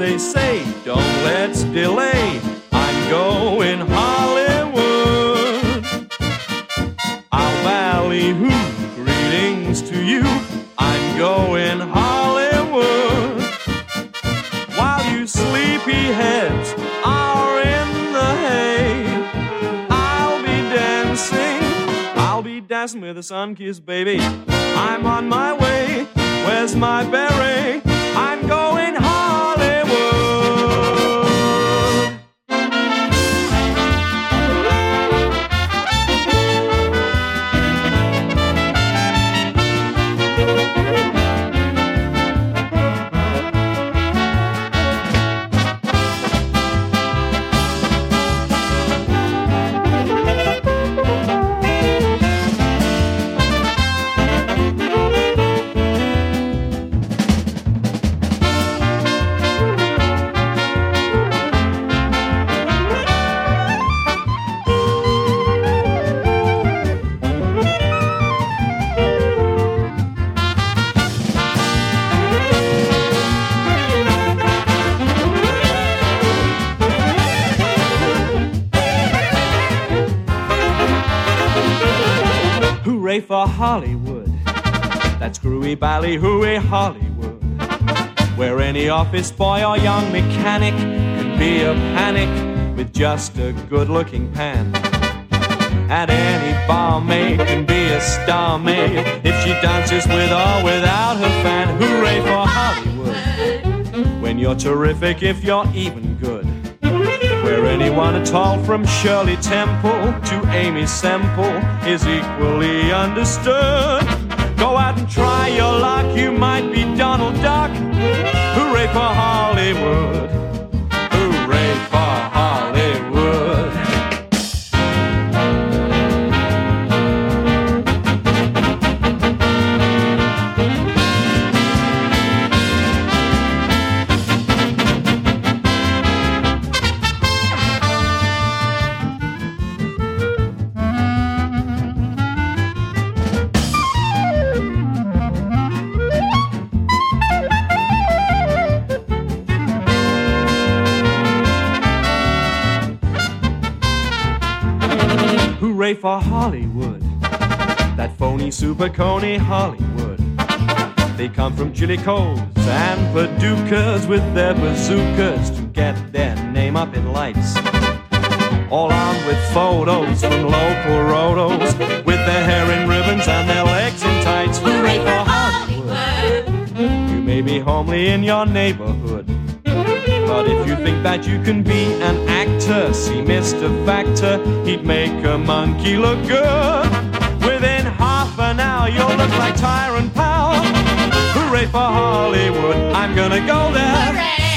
they say, don't let's delay. I'm going Hollywood. I'll ballyhoo, greetings to you. I'm going Hollywood. While you sleepyheads are in the hay, I'll be dancing with a sun-kissed baby. I'm on my way. Where's my beret? I'm going Hollywood. Hooray for Hollywood, that screwy ballyhooey Hollywood, where any office boy or young mechanic can be a panic with just a good-looking pan. And any barmaid can be a star maid if she dances with or without her fan. Hooray for Hollywood, when you're terrific if you're even good, where anyone at all from Shirley Temple to Amy Semple is equally understood. Go out and try your luck, you might be Donald Duck. Hooray for Hollywood, hooray for Hollywood. Hooray for Hollywood, that phony super coney Hollywood. They come from Chillicothe and Paducahs with their bazookas to get their name up in lights. All armed with photos from local rotos, with their hair in ribbons and their legs in tights. Hooray for Hollywood. You may be homely in your neighborhood, but if you think that you can be an actor, see Mr. Factor, he'd make a monkey look good. Within half an hour you'll look like Tyrone Power. Hooray for Hollywood, I'm gonna go there. Hooray!